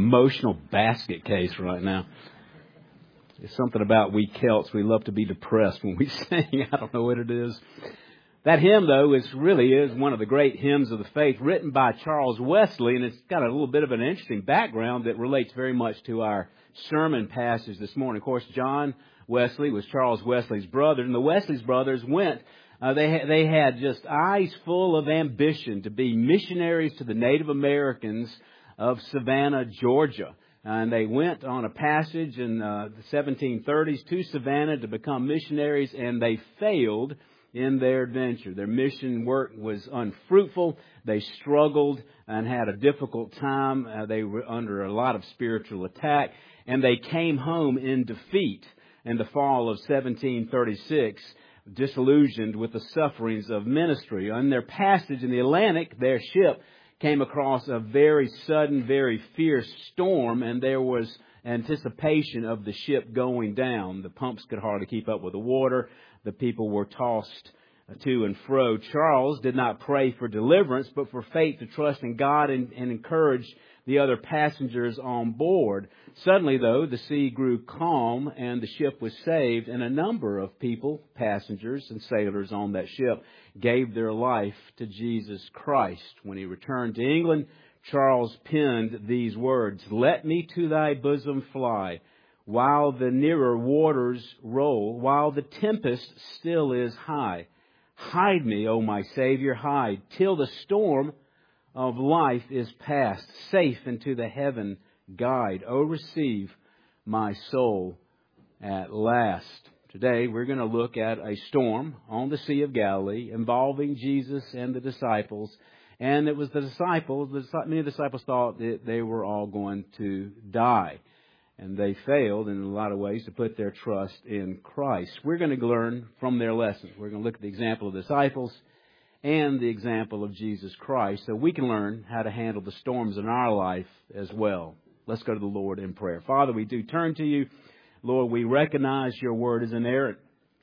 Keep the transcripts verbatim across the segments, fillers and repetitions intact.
emotional basket case right now. There's something about we Celts, we love to be depressed when we sing. I don't know what it is. That hymn, though, is really is one of the great hymns of the faith, written by Charles Wesley, and it's got a little bit of an interesting background that relates very much to our sermon passage this morning. Of course, John Wesley was Charles Wesley's brother, and the Wesley's brothers went. Uh, they ha- they had just eyes full of ambition to be missionaries to the Native Americans of Savannah, Georgia. And they went on a passage in uh, the seventeen thirties to Savannah to become missionaries, and they failed in their adventure. Their mission work was unfruitful. They struggled and had a difficult time. Uh, they were under a lot of spiritual attack, and they came home in defeat in the fall of seventeen thirty-six, disillusioned with the sufferings of ministry. On their passage in the Atlantic, their ship came across a very sudden, very fierce storm, and there was anticipation of the ship going down. The pumps could hardly keep up with the water. The people were tossed to and fro. Charles did not pray for deliverance, but for faith to trust in God and, and encourage the other passengers on board. Suddenly, though, the sea grew calm and the ship was saved, and a number of people, passengers and sailors on that ship, gave their life to Jesus Christ. When he returned to England, Charles penned these words, "Let me to thy bosom fly, while the nearer waters roll, while the tempest still is high. Hide me, O my Savior, hide, till the storm of life is past. Safe into the heaven guide. O receive my soul at last." Today we're going to look at a storm on the Sea of Galilee involving Jesus and the disciples. And it was the disciples, the, many disciples thought that they were all going to die. And they failed in a lot of ways to put their trust in Christ. We're going to learn from their lessons. We're going to look at the example of the disciples and the example of Jesus Christ so we can learn how to handle the storms in our life as well. Let's go to the Lord in prayer. Father, we do turn to you. Lord, we recognize your word is inerrant.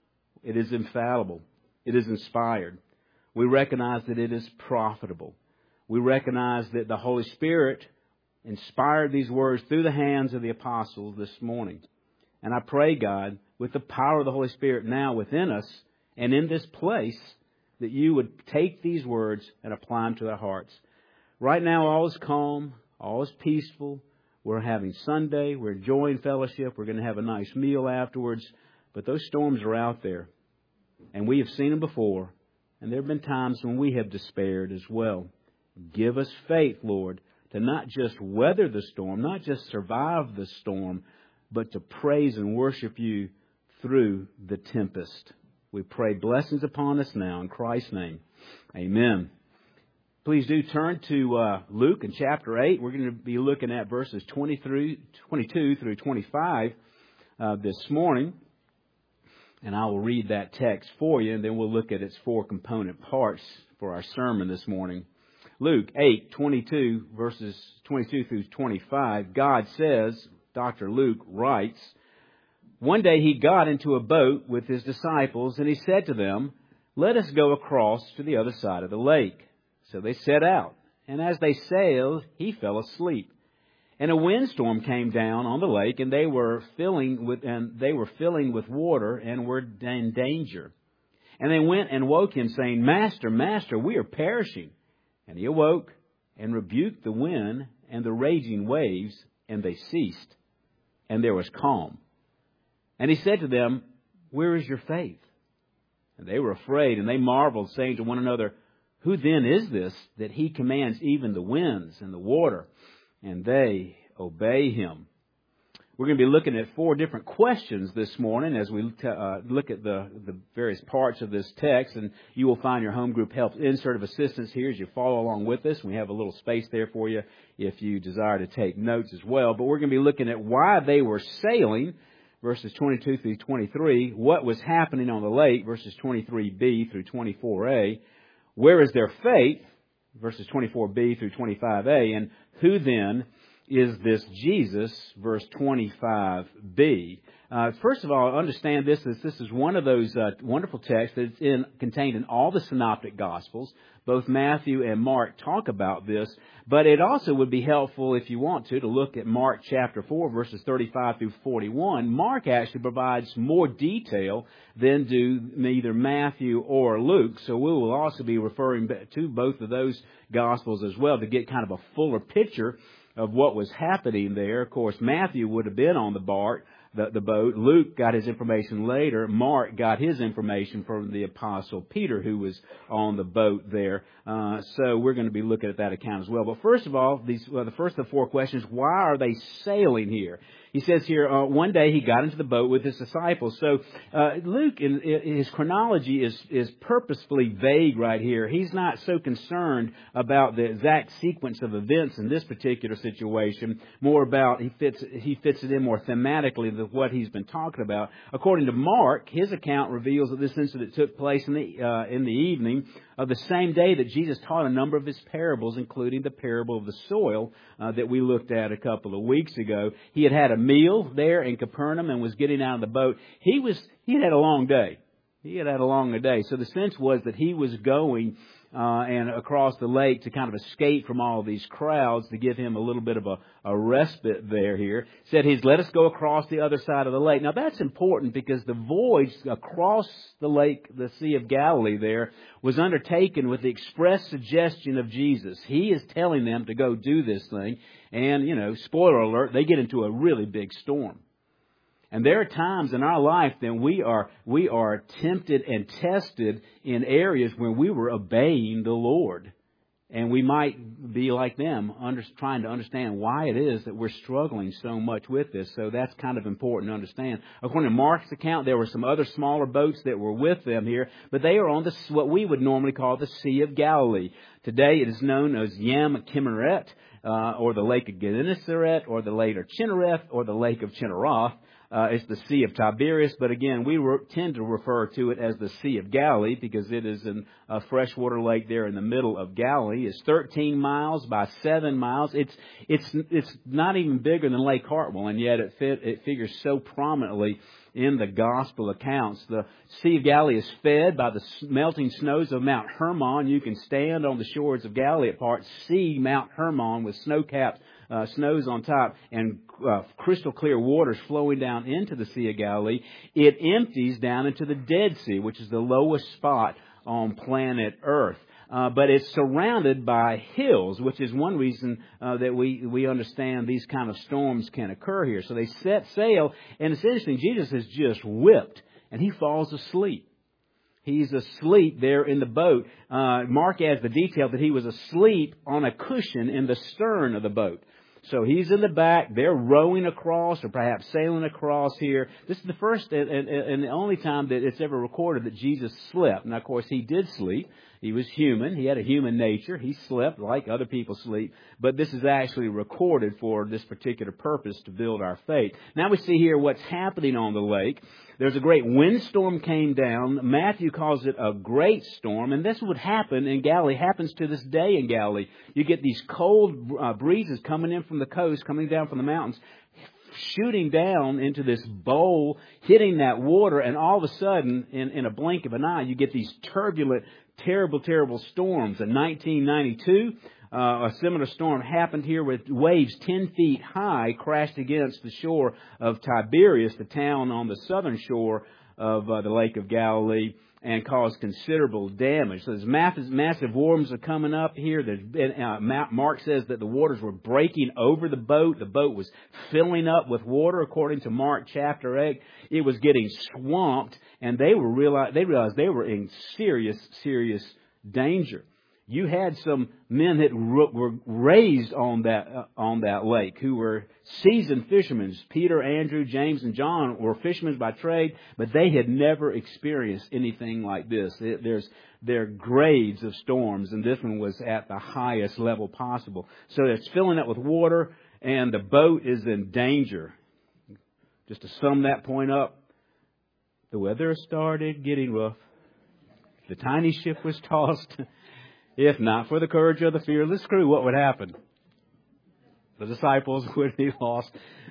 It is infallible. It is inspired. We recognize that it is profitable. We recognize that the Holy Spirit inspired these words through the hands of the apostles this morning. And I pray, God, with the power of the Holy Spirit now within us and in this place, that you would take these words and apply them to our hearts. Right now, all is calm, all is peaceful. We're having Sunday. We're enjoying fellowship. We're going to have a nice meal afterwards. But those storms are out there. And we have seen them before. And there have been times when we have despaired as well. Give us faith, Lord, to not just weather the storm, not just survive the storm, but to praise and worship you through the tempest. We pray blessings upon us now in Christ's name. Amen. Please do turn to uh, Luke in chapter eight. We're going to be looking at verses twenty through, twenty-two through twenty-five uh, this morning. And I will read that text for you, and then we'll look at its four component parts for our sermon this morning. Luke eight, twenty-two, verses twenty-two through twenty-five, God says, Doctor Luke writes, "One day he got into a boat with his disciples, and he said to them, 'Let us go across to the other side of the lake.' So they set out, and as they sailed, he fell asleep. And a windstorm came down on the lake, and they were filling with and they were filling with water and were in danger. And they went and woke him, saying, 'Master, Master, we are perishing.' And he awoke and rebuked the wind and the raging waves, and they ceased, and there was calm. And he said to them, 'Where is your faith?' And they were afraid, and they marveled, saying to one another, 'Who then is this, that he commands even the winds and the water, and they obey him?'" We're going to be looking at four different questions this morning as we uh, look at the, the various parts of this text. And you will find your home group help insert of assistance here as you follow along with us. We have a little space there for you if you desire to take notes as well. But we're going to be looking at why they were sailing, verses twenty-two through twenty-three. What was happening on the lake, verses twenty-three b through twenty-four a. Where is their faith, verses twenty-four b through twenty-five a. And who then is this Jesus, verse twenty-five b. Uh, first of all, understand this is this is one of those uh, wonderful texts that's in, contained in all the synoptic Gospels. Both Matthew and Mark talk about this, but it also would be helpful, if you want to, to look at Mark chapter four, verses thirty-five through forty-one. Mark actually provides more detail than do neither Matthew or Luke, so we will also be referring to both of those Gospels as well to get kind of a fuller picture of what was happening there. Of course, Matthew would have been on the bark, the, the boat. Luke got his information later. Mark got his information from the Apostle Peter, who was on the boat there. Uh, so we're going to be looking at that account as well. But first of all, these well, the first of the four questions, why are they sailing here? He says here, uh, one day he got into the boat with his disciples. So uh, Luke, in, in his chronology is, is purposefully vague right here. He's not so concerned about the exact sequence of events in this particular situation. More about, he fits he fits it in more thematically than what he's been talking about. According to Mark, his account reveals that this incident took place in the uh, in the evening of the same day that Jesus taught a number of his parables, including the parable of the soil uh, that we looked at a couple of weeks ago. He had had a meal there in Capernaum and was getting out of the boat. He was he had had a long day. He had had a long day. So the sense was that he was going uh, and across the lake to kind of escape from all of these crowds, to give him a little bit of a, a respite there here. Said he's let us go across the other side of the lake. Now that's important because the voyage across the lake, the Sea of Galilee there, was undertaken with the express suggestion of Jesus. He is telling them to go do this thing. And, you know, spoiler alert, they get into a really big storm. And there are times in our life that we are we are tempted and tested in areas where we were obeying the Lord. And we might be like them, under, trying to understand why it is that we're struggling so much with this. So that's kind of important to understand. According to Mark's account, there were some other smaller boats that were with them here, but they are on the, what we would normally call the Sea of Galilee. Today it is known as Yam Kinneret, uh, or the Lake of Gennesaret, or the Lake of Chinnereth, or the Lake of Chinneroth. Uh, it's the Sea of Tiberias, but again, we re- tend to refer to it as the Sea of Galilee because it is an, a freshwater lake there in the middle of Galilee. It's thirteen miles by seven miles. It's it's it's not even bigger than Lake Hartwell, and yet it fit, it figures so prominently in the Gospel accounts. The Sea of Galilee is fed by the melting snows of Mount Hermon. You can stand on the shores of Galilee at parts, see Mount Hermon with snow-capped uh, snows on top and uh, crystal clear waters flowing down into the Sea of Galilee. It empties down into the Dead Sea, which is the lowest spot on planet Earth. Uh, but it's surrounded by hills, which is one reason uh, that we, we understand these kind of storms can occur here. So they set sail, and it's interesting, Jesus is just whipped, and he falls asleep. He's asleep there in the boat. Uh, Mark adds the detail that he was asleep on a cushion in the stern of the boat. So he's in the back, they're rowing across or perhaps sailing across here. This is the first and, and, and the only time that it's ever recorded that Jesus slept. Now, of course, he did sleep. He was human. He had a human nature. He slept like other people sleep. But this is actually recorded for this particular purpose, to build our faith. Now we see here what's happening on the lake. There's a great windstorm came down. Matthew calls it a great storm. And this would happen in Galilee, happens to this day in Galilee. You get these cold uh, breezes coming in from the coast, coming down from the mountains, shooting down into this bowl, hitting that water, and all of a sudden, in, in a blink of an eye, you get these turbulent, terrible, terrible storms. In nineteen ninety-two, uh, a similar storm happened here with waves ten feet high crashed against the shore of Tiberias, the town on the southern shore of uh, the Lake of Galilee, and caused considerable damage. So there's massive, massive warms are coming up here. There's been, uh, Mark says that the waters were breaking over the boat. The boat was filling up with water, according to Mark chapter eight. It was getting swamped, and they were realize, they realized they were in serious, serious danger. You had some men that were raised on that uh, on that lake who were seasoned fishermen. Peter, Andrew, James, and John were fishermen by trade, but they had never experienced anything like this. It, there's there are grades of storms, and this one was at the highest level possible. So it's filling up with water, and the boat is in danger. Just to sum that point up, the weather started getting rough. The tiny ship was tossed. If not for the courage of the fearless crew, what would happen? The disciples wouldn't be lost.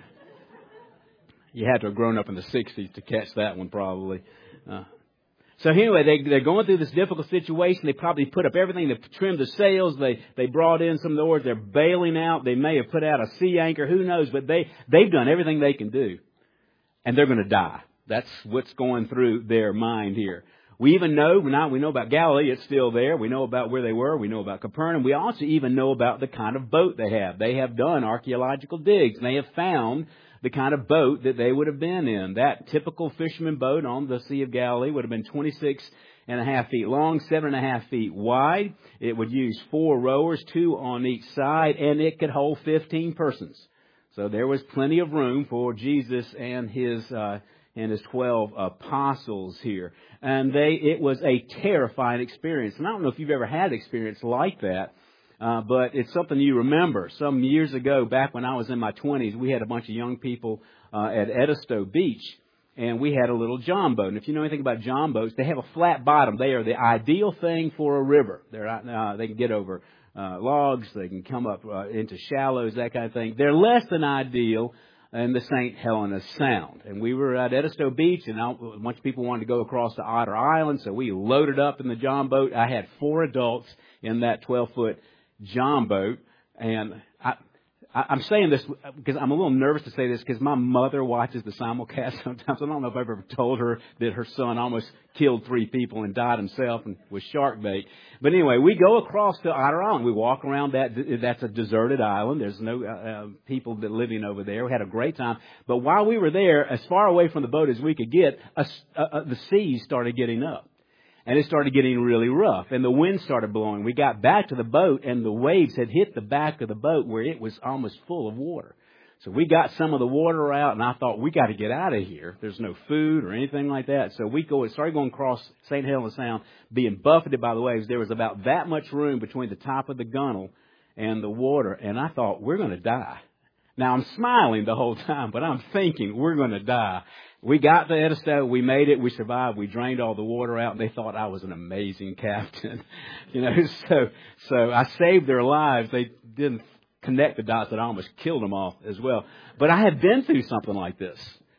You had to have grown up in the sixties to catch that one, probably. Uh, so anyway, they, they're going through this difficult situation. They probably put up everything. They trimmed the sails. They they brought in some of the oars. They're bailing out. They may have put out a sea anchor. Who knows? But they, they've done everything they can do. And they're going to die. That's what's going through their mind here. We even know, now we know about Galilee, it's still there. We know about where they were. We know about Capernaum. We also even know about the kind of boat they have. They have done archaeological digs. And they have found the kind of boat that they would have been in. That typical fisherman boat on the Sea of Galilee would have been twenty-six and a half feet long, seven and a half feet wide. It would use four rowers, two on each side, and it could hold fifteen persons. So there was plenty of room for Jesus and his uh, and his twelve apostles here. And they it was a terrifying experience. And I don't know if you've ever had an experience like that. Uh, but it's something you remember. Some years ago, back when I was in my twenties, we had a bunch of young people uh, at Edisto Beach, and we had a little john boat. And if you know anything about john boats, they have a flat bottom. They are the ideal thing for a river. They're uh, they can get over uh, logs, they can come up uh, into shallows, that kind of thing. They're less than ideal in the Saint Helena Sound. And we were at Edisto Beach, and a bunch of people wanted to go across to Otter Island, so we loaded up in the john boat. I had four adults in that twelve-foot john boat, and I, I, I'm saying this because I'm a little nervous to say this because my mother watches the simulcast sometimes. I don't know if I've ever told her that her son almost killed three people and died himself and was shark bait. But anyway, we go across to Otter Island. We walk around that. That's a deserted island. There's no uh, uh, people that living over there. We had a great time. But while we were there, as far away from the boat as we could get, a, uh, the seas started getting up. And it started getting really rough, and the wind started blowing. We got back to the boat, and the waves had hit the back of the boat where it was almost full of water. So we got some of the water out, and I thought, we got to get out of here. There's no food or anything like that. So we go, started going across Saint Helena Sound, being buffeted by the waves. There was about that much room between the top of the gunnel and the water, and I thought, we're going to die. Now, I'm smiling the whole time, but I'm thinking, we're going to die. We got to Edisto, we made it, we survived, we drained all the water out, and they thought I was an amazing captain. you know, so so I saved their lives. They didn't connect the dots that I almost killed them all as well. But I had been through something like this.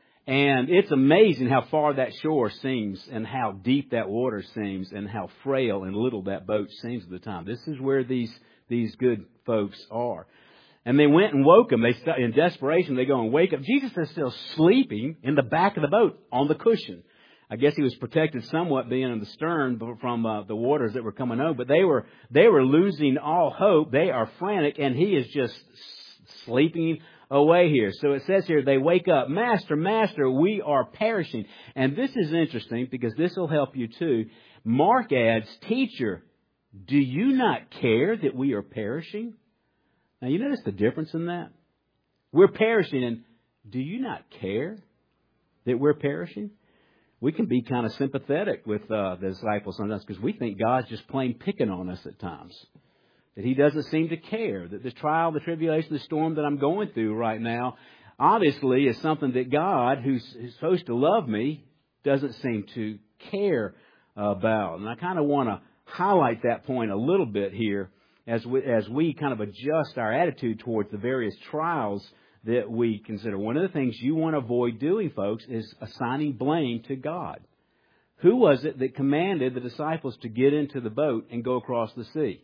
And it's amazing how far that shore seems and how deep that water seems and how frail and little that boat seems at the time. This is where these these good folks are. And they went and woke him. They, in desperation, they go and wake up. Jesus is still sleeping in the back of the boat on the cushion. I guess he was protected somewhat being in the stern from uh, the waters that were coming over. But they were they were losing all hope. They are frantic, and he is just sleeping away here. So it says here, they wake up, Master, Master, we are perishing. And this is interesting because this will help you too. Mark adds, Teacher, do you not care that we are perishing? Now, you notice the difference in that? We're perishing, and do you not care that we're perishing? We can be kind of sympathetic with uh, the disciples sometimes because we think God's just plain picking on us at times. That He doesn't seem to care. That the trial, the tribulation, the storm that I'm going through right now, obviously is something that God, who's, who's supposed to love me, doesn't seem to care about. And I kind of want to highlight that point a little bit here. As we, as we kind of adjust our attitude towards the various trials that we consider. One of the things you want to avoid doing, folks, is assigning blame to God. Who was it that commanded the disciples to get into the boat and go across the sea?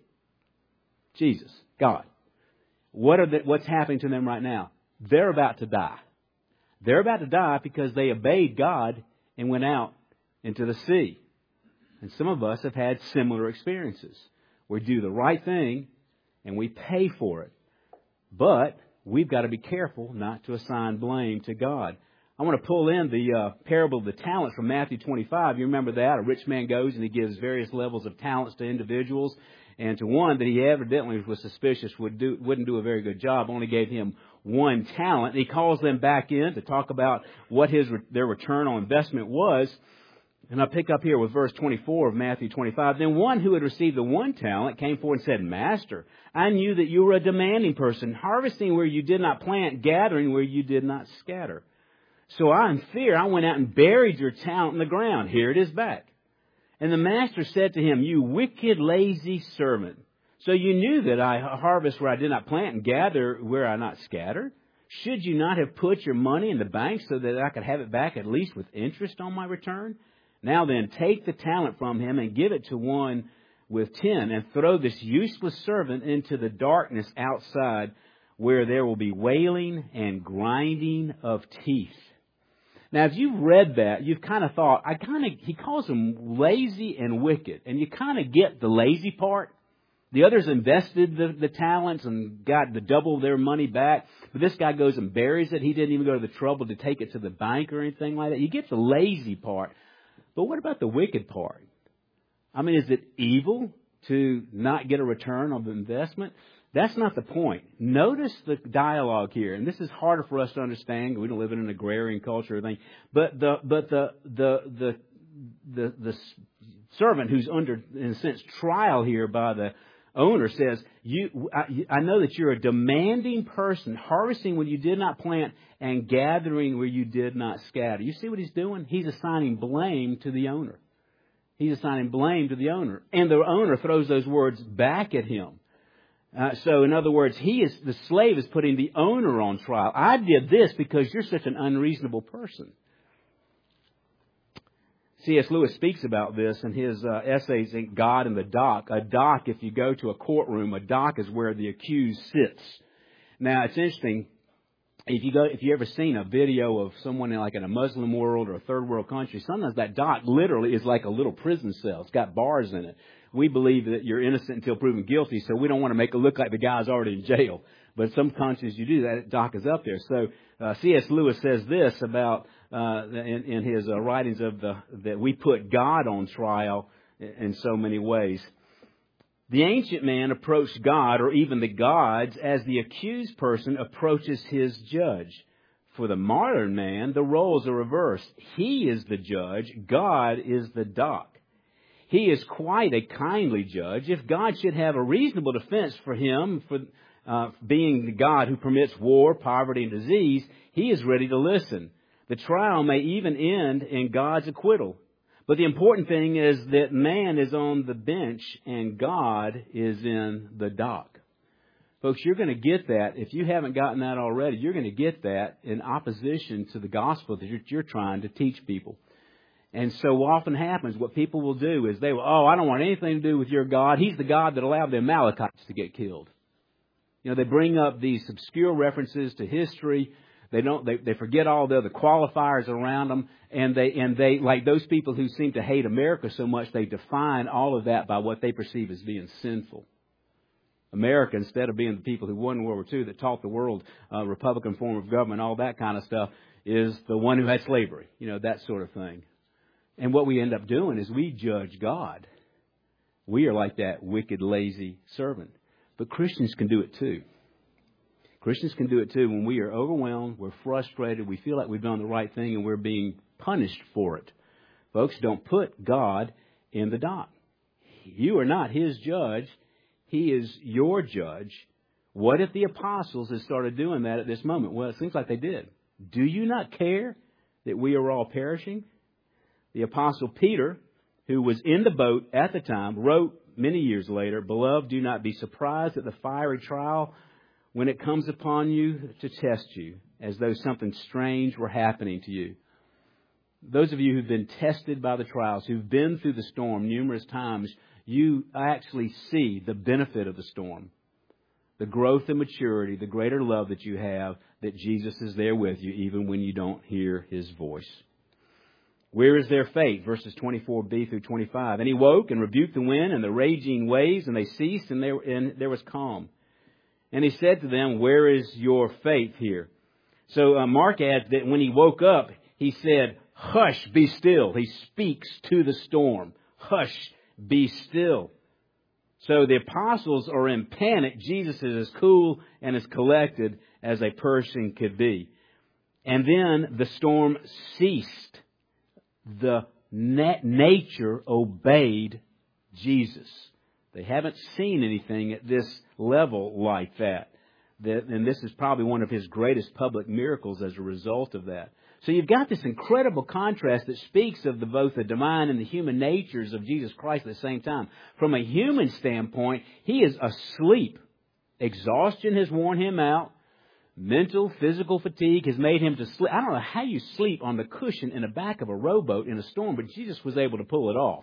Jesus, God. What are the, what's happening to them right now? They're about to die. They're about to die because they obeyed God and went out into the sea. And some of us have had similar experiences. We do the right thing, and we pay for it. But we've got to be careful not to assign blame to God. I want to pull in the uh, parable of the talents from Matthew twenty-five. You remember that? A rich man goes and he gives various levels of talents to individuals. And to one that he evidently was suspicious would do, wouldn't do a very good job, only gave him one talent. And he calls them back in to talk about what his their return on investment was. And I pick up here with verse twenty-four of Matthew twenty-five. Then one who had received the one talent came forward and said, Master, I knew that you were a demanding person, harvesting where you did not plant, gathering where you did not scatter. So I, in fear, I went out and buried your talent in the ground. Here it is back. And the master said to him, You wicked, lazy servant. So you knew that I harvest where I did not plant and gather where I not scattered. Should you not have put your money in the bank so that I could have it back at least with interest on my return? Now then, take the talent from him and give it to one with ten, and throw this useless servant into the darkness outside, where there will be wailing and grinding of teeth. Now, if you've read that, you've kind of thought, I kind of, he calls them lazy and wicked. And you kind of get the lazy part. The others invested the, the talents and got the double their money back. But this guy goes and buries it. He didn't even go to the trouble to take it to the bank or anything like that. You get the lazy part. But what about the wicked part? I mean, is it evil to not get a return on the investment? That's not the point. Notice the dialogue here, and this is harder for us to understand. We don't live in an agrarian culture or anything. But the but the the the the, the servant who's under, in a sense, trial here by the owner says, "You, I, I know that you're a demanding person, harvesting when you did not plant and gathering where you did not scatter." You see what he's doing? He's assigning blame to the owner. He's assigning blame to the owner. And the owner throws those words back at him. Uh, so, in other words, he is the slave is putting the owner on trial. I did this because you're such an unreasonable person. C S Lewis speaks about this in his uh, essays in God and the Dock. A dock, if you go to a courtroom, a dock is where the accused sits. Now, it's interesting. If you go, if you ever seen a video of someone in like in a Muslim world or a third world country, sometimes that dock literally is like a little prison cell. It's got bars in it. We believe that you're innocent until proven guilty, so we don't want to make it look like the guy's already in jail. But some countries you do that, dock is up there. So uh, C S Lewis says this about uh, in, in his uh, writings of the that we put God on trial in so many ways. The ancient man approached God, or even the gods, as the accused person approaches his judge. For the modern man, the roles are reversed. He is the judge. God is the dock. He is quite a kindly judge. If God should have a reasonable defense for him for uh, being the God who permits war, poverty, and disease, he is ready to listen. The trial may even end in God's acquittal. But the important thing is that man is on the bench and God is in the dock. Folks, you're going to get that. If you haven't gotten that already, you're going to get that in opposition to the gospel that you're, you're trying to teach people. And so what often happens, what people will do is they will, oh, I don't want anything to do with your God. He's the God that allowed the Amalekites to get killed. You know, they bring up these obscure references to history. They don't. They, they forget all the other qualifiers around them, and they and they like those people who seem to hate America so much. They define all of that by what they perceive as being sinful. America, instead of being the people who won World War Two, that taught the world uh, Republican form of government, all that kind of stuff, is the one who had slavery. You know, that sort of thing. And what we end up doing is we judge God. We are like that wicked, lazy servant. But Christians can do it too. Christians can do it too when we are overwhelmed, we're frustrated, we feel like we've done the right thing and we're being punished for it. Folks, don't put God in the dock. You are not His judge. He is your judge. What if the apostles had started doing that at this moment? Well, it seems like they did. Do you not care that we are all perishing? The apostle Peter, who was in the boat at the time, wrote many years later, "Beloved, do not be surprised at the fiery trial when it comes upon you to test you, as though something strange were happening to you." Those of you who've been tested by the trials, who've been through the storm numerous times, you actually see the benefit of the storm. The growth and maturity, the greater love that you have, that Jesus is there with you even when you don't hear His voice. Where is their faith? Verses twenty-four b through twenty-five. And he woke and rebuked the wind and the raging waves, and they ceased, and there, and there was calm. And he said to them, "Where is your faith here?" So uh, Mark adds that when he woke up, he said, "Hush, be still." He speaks to the storm. Hush, be still. So the apostles are in panic. Jesus is as cool and as collected as a person could be. And then the storm ceased. The na- nature obeyed Jesus. They haven't seen anything at this level like that. that, and this is probably one of his greatest public miracles as a result of that. So you've got this incredible contrast that speaks of the, both the divine and the human natures of Jesus Christ at the same time. From a human standpoint, he is asleep. Exhaustion has worn him out. Mental, physical fatigue has made him to sleep. I don't know how you sleep on the cushion in the back of a rowboat in a storm, but Jesus was able to pull it off.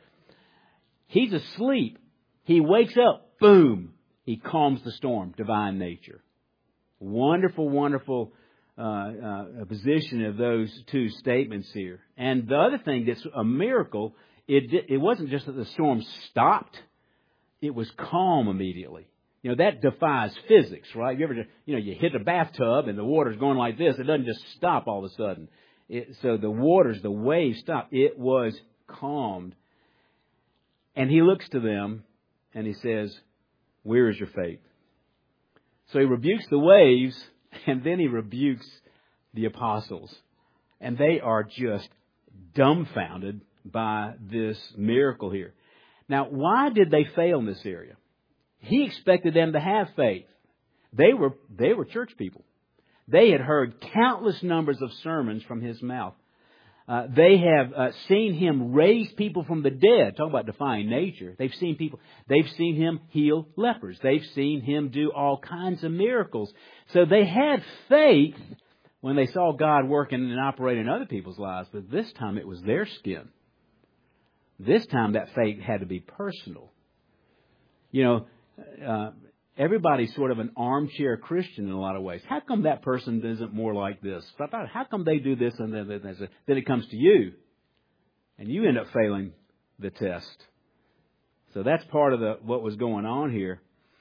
He's asleep. He wakes up. Boom. He calms the storm. Divine nature. Wonderful, wonderful uh, uh, position of those two statements here. And the other thing that's a miracle, it it wasn't just that the storm stopped. It was calm immediately. You know, that defies physics, right? You ever, you know, you hit a bathtub and the water's going like this. It doesn't just stop all of a sudden. It, so the waters, the waves stopped. It was calmed. And he looks to them and he says, "Where is your faith?" So he rebukes the waves and then he rebukes the apostles. And they are just dumbfounded by this miracle here. Now, why did they fail in this area? He expected them to have faith. They were, they were church people. They had heard countless numbers of sermons from his mouth. Uh, they have uh, seen him raise people from the dead. Talk about defying nature. They've seen people. They've seen him heal lepers. They've seen him do all kinds of miracles. So they had faith when they saw God working and operating in other people's lives. But this time it was their skin. This time that faith had to be personal. You know, uh, everybody's sort of an armchair Christian in a lot of ways. How come that person isn't more like this? How come they do this and then, then it comes to you and you end up failing the test? So that's part of the what was going on here.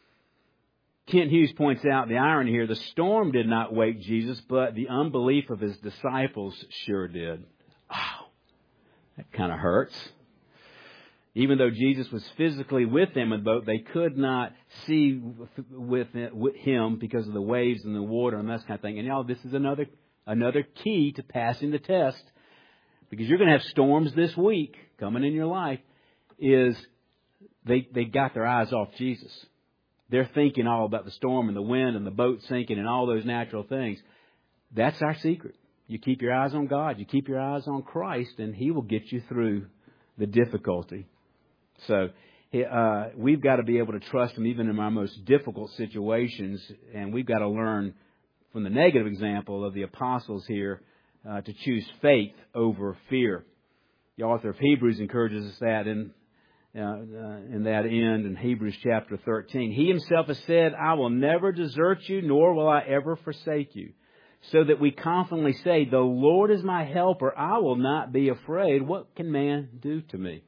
Kent Hughes points out the irony here. The storm did not wake Jesus, but the unbelief of his disciples sure did. Oh, that kind of hurts. Even though Jesus was physically with them in the boat, they could not see with him because of the waves and the water and that kind of thing. And y'all, this is another another key to passing the test, because you're going to have storms this week coming in your life. Is they they got their eyes off Jesus. They're thinking all about the storm and the wind and the boat sinking and all those natural things. That's our secret. You keep your eyes on God. You keep your eyes on Christ, and He will get you through the difficulty. So uh, we've got to be able to trust Him even in our most difficult situations. And we've got to learn from the negative example of the apostles here uh, to choose faith over fear. The author of Hebrews encourages us that in, uh, uh, in that end in Hebrews chapter thirteen. He Himself has said, "I will never desert you, nor will I ever forsake you." So that we confidently say, "The Lord is my helper. I will not be afraid. What can man do to me?"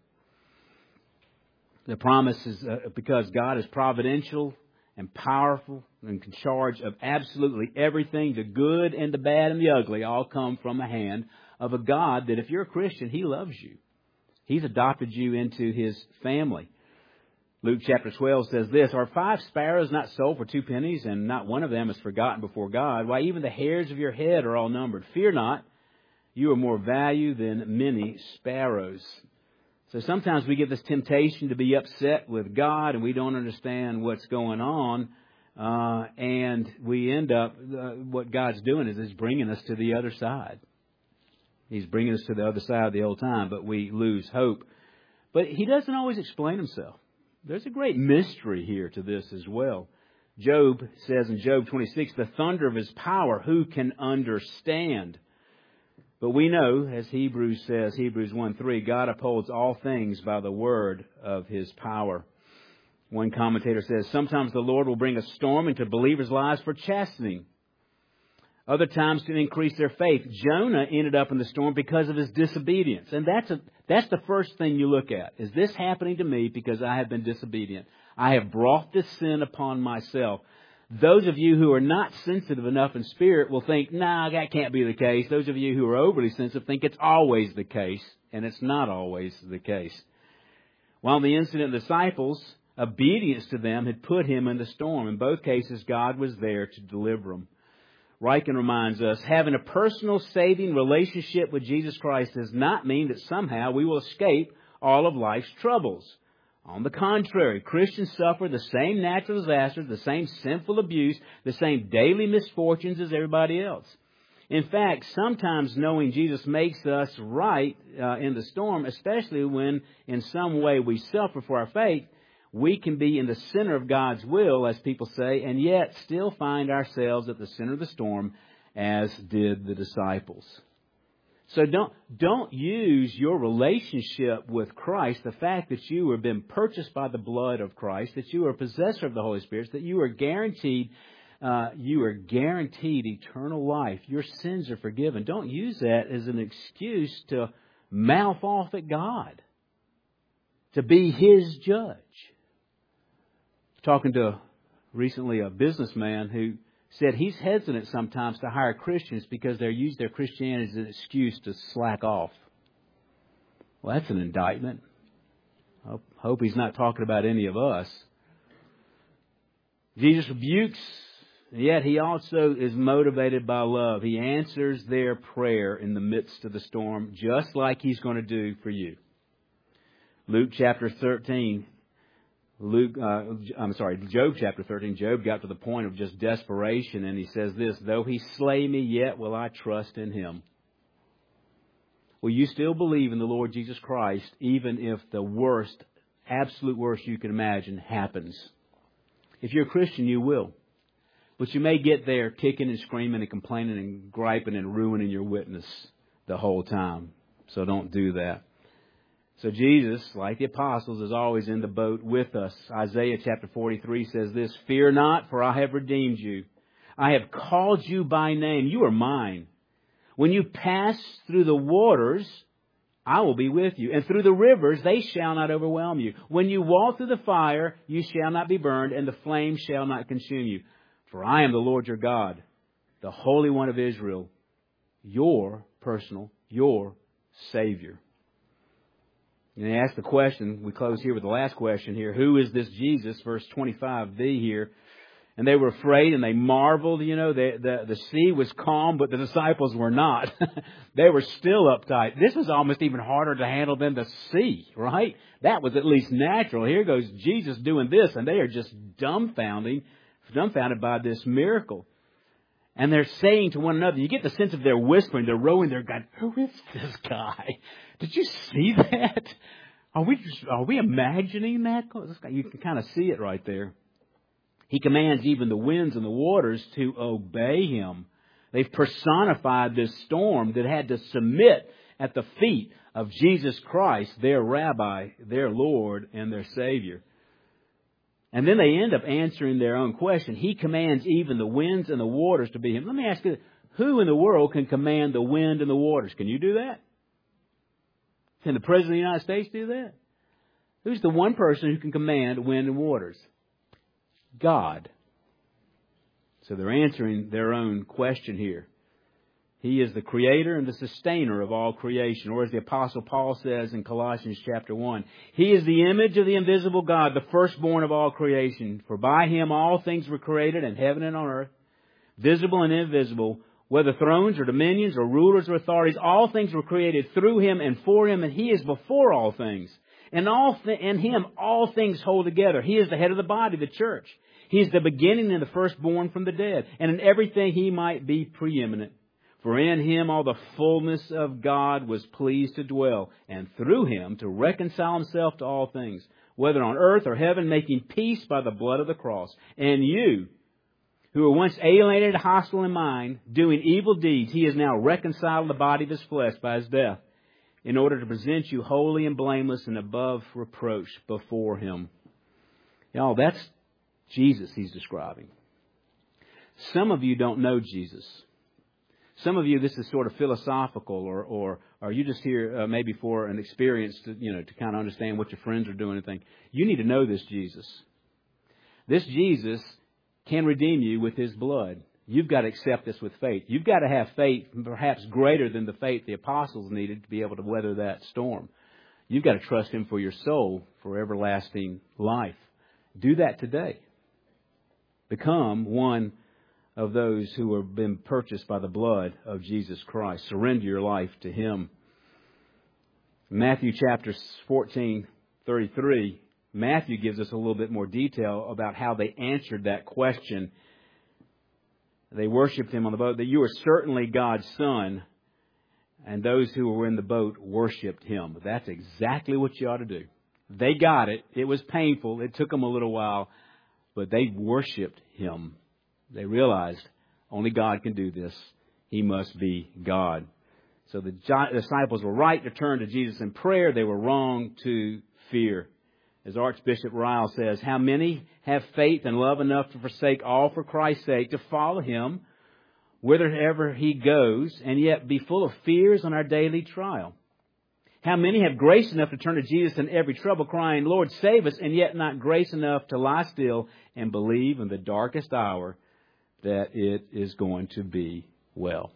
The promise is uh, because God is providential and powerful and in charge of absolutely everything. The good and the bad and the ugly all come from the hand of a God that if you're a Christian, He loves you. He's adopted you into His family. Luke chapter twelve says this, "Are five sparrows not sold for two pennies, and not one of them is forgotten before God? Why, even the hairs of your head are all numbered. Fear not, you are more value than many sparrows." So sometimes we get this temptation to be upset with God and we don't understand what's going on. Uh, and we end up, uh, what God's doing is He's bringing us to the other side. He's bringing us to the other side the whole time, but we lose hope. But He doesn't always explain Himself. There's a great mystery here to this as well. Job says in Job twenty-six, "The thunder of His power, who can understand?" But we know, as Hebrews says, Hebrews one three, God upholds all things by the word of His power. One commentator says, sometimes the Lord will bring a storm into believers' lives for chastening. Other times to increase their faith. Jonah ended up in the storm because of his disobedience. And that's a, that's the first thing you look at. Is this happening to me because I have been disobedient? I have brought this sin upon myself. Those of you who are not sensitive enough in spirit will think, nah, that can't be the case. Those of you who are overly sensitive think it's always the case, and it's not always the case. While in the incident of the disciples, obedience to them had put him in the storm. In both cases, God was there to deliver them. Ryken reminds us, having a personal saving relationship with Jesus Christ does not mean that somehow we will escape all of life's troubles. On the contrary, Christians suffer the same natural disasters, the same sinful abuse, the same daily misfortunes as everybody else. In fact, sometimes knowing Jesus makes us right uh, in the storm, especially when in some way we suffer for our faith, we can be in the center of God's will, as people say, and yet still find ourselves at the center of the storm, as did the disciples. So don't don't use your relationship with Christ, the fact that you have been purchased by the blood of Christ, that you are a possessor of the Holy Spirit, that you are guaranteed uh, you are guaranteed eternal life. Your sins are forgiven. Don't use that as an excuse to mouth off at God, to be His judge. Talking to recently a businessman who said he's hesitant sometimes to hire Christians because they use their Christianity as an excuse to slack off. Well, that's an indictment. I hope he's not talking about any of us. Jesus rebukes, and yet He also is motivated by love. He answers their prayer in the midst of the storm, just like He's going to do for you. Luke chapter thirteen. Luke, uh, I'm sorry, Job chapter thirteen, Job got to the point of just desperation, and he says this, though He slay me, yet will I trust in Him. Will you still believe in the Lord Jesus Christ, even if the worst, absolute worst you can imagine happens? If you're a Christian, you will. But you may get there kicking and screaming and complaining and griping and ruining your witness the whole time. So don't do that. So Jesus, like the apostles, is always in the boat with us. Isaiah chapter forty-three says this, fear not, for I have redeemed you. I have called you by name. You are mine. When you pass through the waters, I will be with you. And through the rivers, they shall not overwhelm you. When you walk through the fire, you shall not be burned, and the flame shall not consume you. For I am the Lord your God, the Holy One of Israel, your personal, your Savior. And they ask the question, we close here with the last question here, who is this Jesus? Verse twenty-five b here. And they were afraid and they marveled, you know, the, the, the sea was calm, but the disciples were not. They were still uptight. This was almost even harder to handle than the sea, right? That was at least natural. Here goes Jesus doing this, and they are just dumbfounding, dumbfounded by this miracle. And they're saying to one another, you get the sense of their whispering, they're rowing, they're going, who is this guy? Did you see that? Are we are we imagining that? You can kind of see it right there. He commands even the winds and the waters to obey Him. They've personified this storm that had to submit at the feet of Jesus Christ, their rabbi, their Lord, and their Savior. And then they end up answering their own question. He commands even the winds and the waters to be Him. Let me ask you, who in the world can command the wind and the waters? Can you do that? Can the President of the United States do that? Who's the one person who can command wind and waters? God. So they're answering their own question here. He is the creator and the sustainer of all creation. Or as the Apostle Paul says in Colossians chapter one, He is the image of the invisible God, the firstborn of all creation. For by Him all things were created in heaven and on earth, visible and invisible, whether thrones or dominions or rulers or authorities, all things were created through Him and for Him, and He is before all things. And all th- in Him all things hold together. He is the head of the body, the church. He is the beginning and the firstborn from the dead, and in everything He might be preeminent. For in Him all the fullness of God was pleased to dwell, and through Him to reconcile Himself to all things, whether on earth or heaven, making peace by the blood of the cross. And you, who were once alienated, hostile in mind, doing evil deeds, He has now reconciled the body of His flesh by His death, in order to present you holy and blameless and above reproach before Him. Y'all, that's Jesus He's describing. Some of you don't know Jesus. Some of you, this is sort of philosophical, or or are you just here uh, maybe for an experience to, you know, to kind of understand what your friends are doing and think. You need to know this Jesus. This Jesus can redeem you with His blood. You've got to accept this with faith. You've got to have faith perhaps greater than the faith the apostles needed to be able to weather that storm. You've got to trust Him for your soul, for everlasting life. Do that today. Become one of those who have been purchased by the blood of Jesus Christ. Surrender your life to Him. Matthew chapter fourteen, thirty-three, Matthew gives us a little bit more detail about how they answered that question. They worshipped him on the boat, that you are certainly God's Son. And those who were in the boat worshipped him. That's exactly what you ought to do. They got it. It was painful. It took them a little while. But they worshipped him. They realized only God can do this. He must be God. So the disciples were right to turn to Jesus in prayer. They were wrong to fear. As Archbishop Ryle says, how many have faith and love enough to forsake all for Christ's sake, to follow him whithersoever he goes, and yet be full of fears on our daily trial? How many have grace enough to turn to Jesus in every trouble, crying, Lord, save us, and yet not grace enough to lie still and believe in the darkest hour that it is going to be well?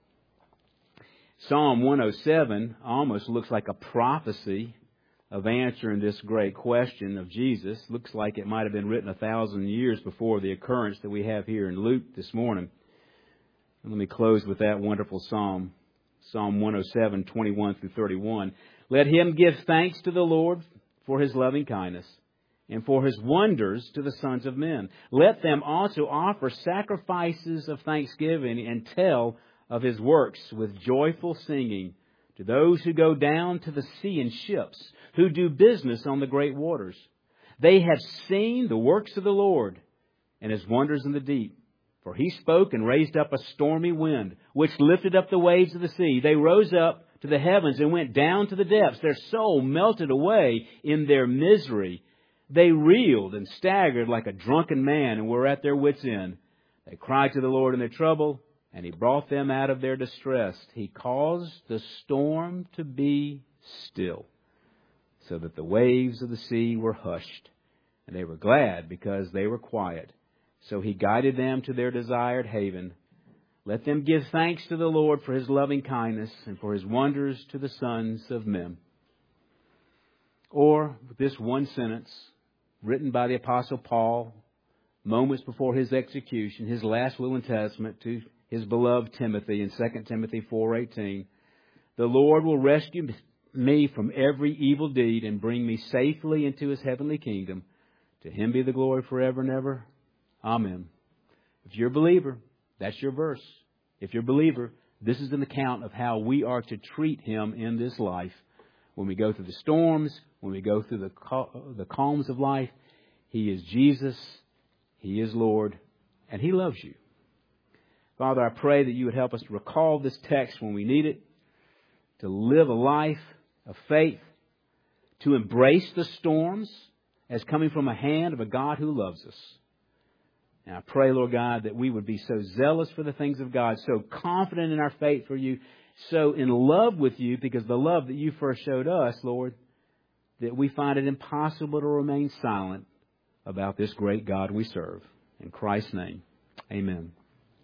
Psalm one oh seven almost looks like a prophecy of answering this great question of Jesus. Looks like it might have been written a thousand years before the occurrence that we have here in Luke this morning. And let me close with that wonderful psalm. Psalm one oh seven, twenty-one through thirty-one. Let him give thanks to the Lord for his loving kindness and for his wonders to the sons of men. Let them also offer sacrifices of thanksgiving and tell of his works with joyful singing to those who go down to the sea in ships, who do business on the great waters. They have seen the works of the Lord and his wonders in the deep. For he spoke and raised up a stormy wind, which lifted up the waves of the sea. They rose up to the heavens and went down to the depths. Their soul melted away in their misery. They reeled and staggered like a drunken man and were at their wits' end. They cried to the Lord in their trouble, and he brought them out of their distress. He caused the storm to be still, so that the waves of the sea were hushed, and they were glad because they were quiet. So he guided them to their desired haven. Let them give thanks to the Lord for his loving kindness and for his wonders to the sons of men. Or this one sentence written by the Apostle Paul moments before his execution, his last will and testament to his beloved Timothy in Second Timothy four eighteen. The Lord will rescue me from every evil deed and bring me safely into his heavenly kingdom. To him be the glory forever and ever. Amen. If you're a believer, that's your verse. If you're a believer, this is an account of how we are to treat him in this life. When we go through the storms, when we go through the cal- the calms of life, he is Jesus, he is Lord, and he loves you. Father, I pray that you would help us to recall this text when we need it, to live a life of faith, to embrace the storms as coming from a hand of a God who loves us. And I pray, Lord God, that we would be so zealous for the things of God, so confident in our faith for you, so in love with you, because the love that you first showed us, Lord, that we find it impossible to remain silent about this great God we serve. In Christ's name, amen.